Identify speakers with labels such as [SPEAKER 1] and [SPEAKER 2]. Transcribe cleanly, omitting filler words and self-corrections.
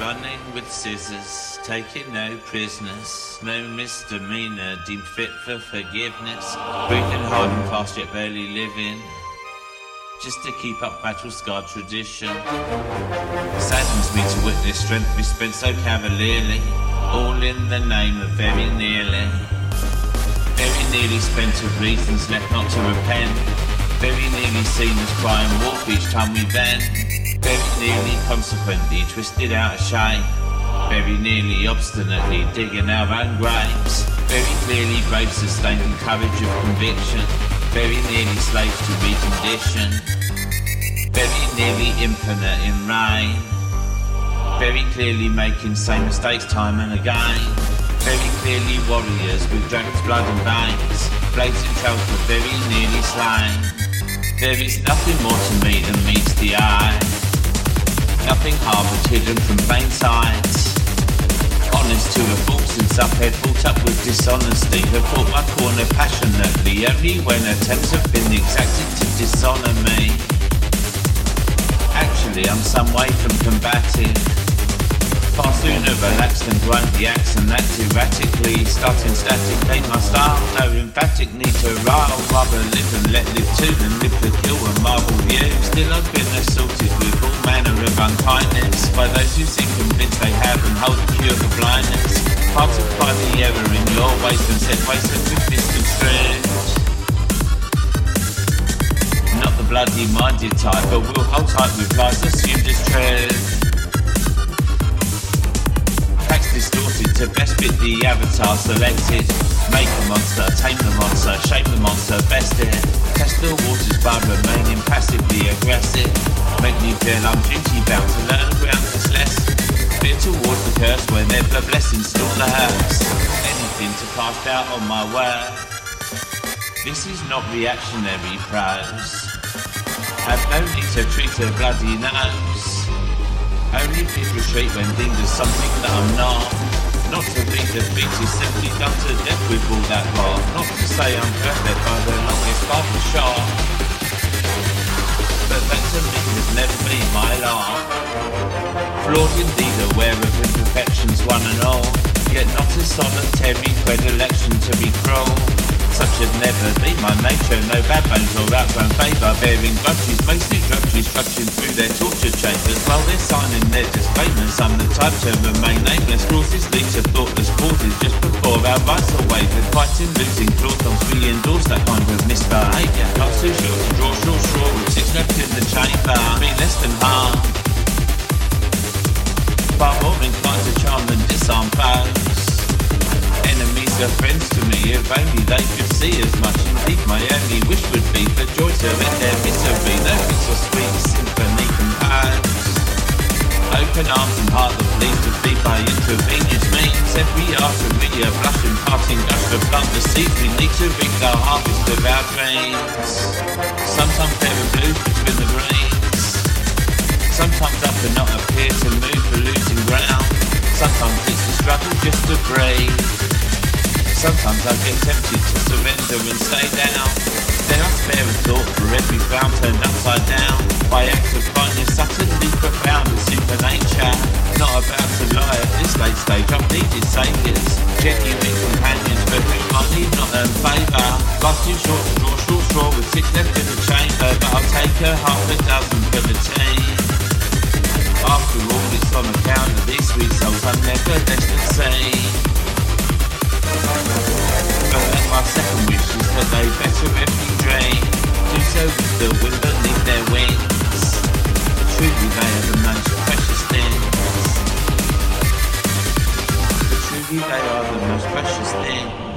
[SPEAKER 1] running with scissors, taking no prisoners, no misdemeanor deemed fit for forgiveness, breathing hard and fast yet barely living, just to keep up battle-scarred tradition. It saddens me to witness strength be spent so cavalierly, all in the name of very nearly spent of reasons left not to repent, very nearly seen as crying wolf each time we vent, very nearly consequently twisted out of shape, very nearly obstinately digging our own graves, very clearly brave sustained in courage of conviction, very nearly slaves to recondition, very nearly infinite in reign, very clearly making same mistakes time and again, very clearly warriors with dragon's blood and veins, blazing trails were very nearly slain. There is nothing more to me than meets the eye, nothing harboured hidden from plain sights. Honest to a fault since Uphead brought up with dishonesty, have fought my corner passionately, only when attempts have been exacted to dishonour me. Actually, I'm some way from combative, far sooner relaxed and grind the axe and act erratically, starting statically my style, no emphatic need to rile, rather live and let live too than live to kill and marvel view. Still I've been assaulted with all manner of unkindness by those who seem convinced they have and hold the cure for blindness, hard to find the error in your ways and set ways that we've misconstrued. Not the bloody minded type, but we'll hold tight with lies assumed as true. Distorted to best fit the avatar selected. Make a monster, tame the monster, shape the monster, best it. Test the waters by remaining passively aggressive. Make me feel I'm duty bound to learn ground that's less. Fear towards the curse whenever blessings store the hearse. Anything to cast out on my work. This is not reactionary prose. Have no need to treat a bloody nose. Only people retreat when deemed as something that I'm not. Not to be defeated, simply done to death with all that rot. Not to say I'm perfect by the longest Bible shot, but that to me has never been my lot. Flawed indeed, aware of imperfections one and all, yet not a solitary predilection to be cruel. Such had never been my nature, no bad bones or outgrown favour, bearing grudges, mostly drudges structuring through their torture chambers, while they're signing their disclaimers. I'm the type to remain nameless, causes lead to thoughtless causes just before our rights are wavered, fighting losing claws, we endorse that kind of misbehaviour. Not too sure to draw short straw with six left in the chamber, me less than harm, far more inclined to charm than disarm foes. Enemies are friends to me, if only they could see as much. Indeed, my only wish would be for joy to end their misery. No bits of sweet symphony composed. Open arms and heart that please to be by inconvenience means. Every artery a blush and parting gush to plant the seeds. We need to reap the harvest of our dreams. Sometimes there are blues between the greens. Sometimes I cannot appear to move for losing ground. Sometimes it's a struggle just to breathe. Sometimes I get tempted to surrender and stay down. Then I spare a thought for every frown turned upside down. By acts of kindness utterly profound and super nature. Not about to lie at this late stage, I've needed saviours, genuine companions for whom I need not earn favour. Life's too short to draw short straw with six left in the chamber, but I'll take a half a dozen for the team. After all, it's on account of these sweet souls I'm never less than sane. But my second wish is that they better every drain, do so with the wind beneath their wings. Truly they are the most precious things. Truly they are the most precious things.